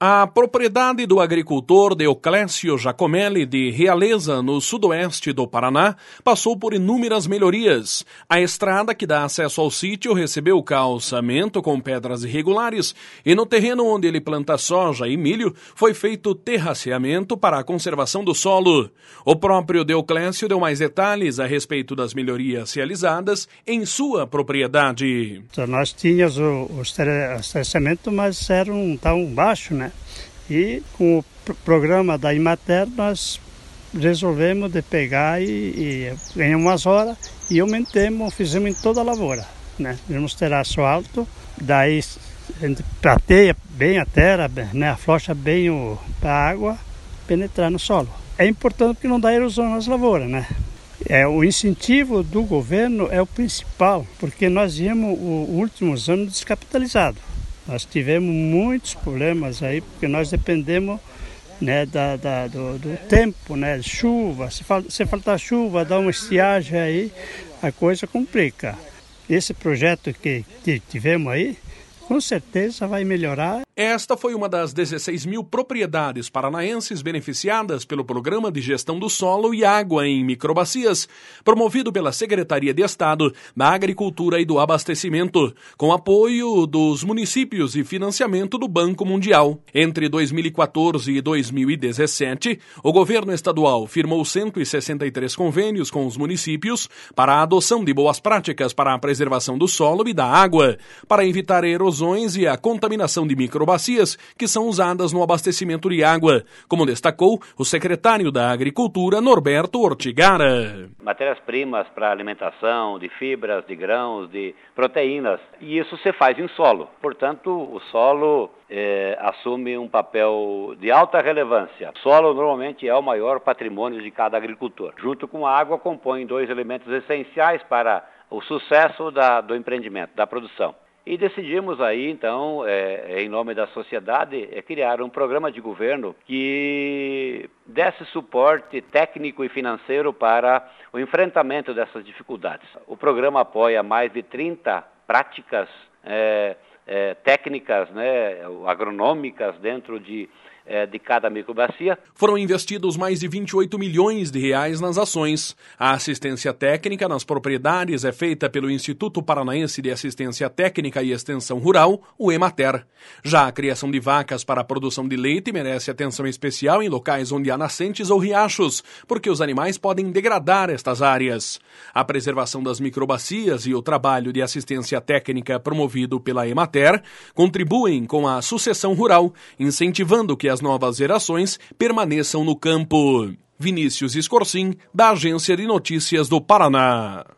A propriedade do agricultor Deoclésio Giacomelli de Realeza, no sudoeste do Paraná, passou por inúmeras melhorias. A estrada que dá acesso ao sítio recebeu calçamento com pedras irregulares e no terreno onde ele planta soja e milho foi feito terraceamento para a conservação do solo. O próprio Deoclésio deu mais detalhes a respeito das melhorias realizadas em sua propriedade. Então, nós tínhamos o terraceamento, mas era tão baixo, né? E com o programa da Emater nós resolvemos de pegar e ganhamos umas horas e aumentamos, fizemos em toda a lavoura, né? Fizemos terraço alto, daí a gente prateia bem a terra, né? Aflocha bem a água penetrar no solo. É importante porque não dá erosão nas lavouras, né? O incentivo do governo é o principal, porque nós viemos os últimos anos descapitalizados. Nós tivemos muitos problemas aí, porque nós dependemos, né, do tempo, né, chuva. Se faltar chuva, dá uma estiagem aí, a coisa complica. Esse projeto que tivemos aí, com certeza vai melhorar. Esta foi uma das 16 mil propriedades paranaenses beneficiadas pelo Programa de Gestão do Solo e Água em Microbacias, promovido pela Secretaria de Estado da Agricultura e do Abastecimento, com apoio dos municípios e financiamento do Banco Mundial. Entre 2014 e 2017, o governo estadual firmou 163 convênios com os municípios para a adoção de boas práticas para a preservação do solo e da água, para evitar erosões e a contaminação de microbacias que são usadas no abastecimento de água, como destacou o secretário da Agricultura, Norberto Ortigara. Matérias-primas para alimentação, de fibras, de grãos, de proteínas, e isso se faz em solo. Portanto, o solo assume um papel de alta relevância. O solo normalmente é o maior patrimônio de cada agricultor. Junto com a água, compõem dois elementos essenciais para o sucesso do empreendimento, da produção. E decidimos aí, então, em nome da sociedade, criar um programa de governo que desse suporte técnico e financeiro para o enfrentamento dessas dificuldades. O programa apoia mais de 30 práticas técnicas, né, agronômicas dentro de cada microbacia. Foram investidos mais de 28 milhões de reais nas ações. A assistência técnica nas propriedades é feita pelo Instituto Paranaense de Assistência Técnica e Extensão Rural, o Emater. Já a criação de vacas para a produção de leite merece atenção especial em locais onde há nascentes ou riachos, porque os animais podem degradar estas áreas. A preservação das microbacias e o trabalho de assistência técnica promovido pela Emater contribuem com a sucessão rural, incentivando que as novas gerações permaneçam no campo. Vinícius Escorcim, da Agência de Notícias do Paraná.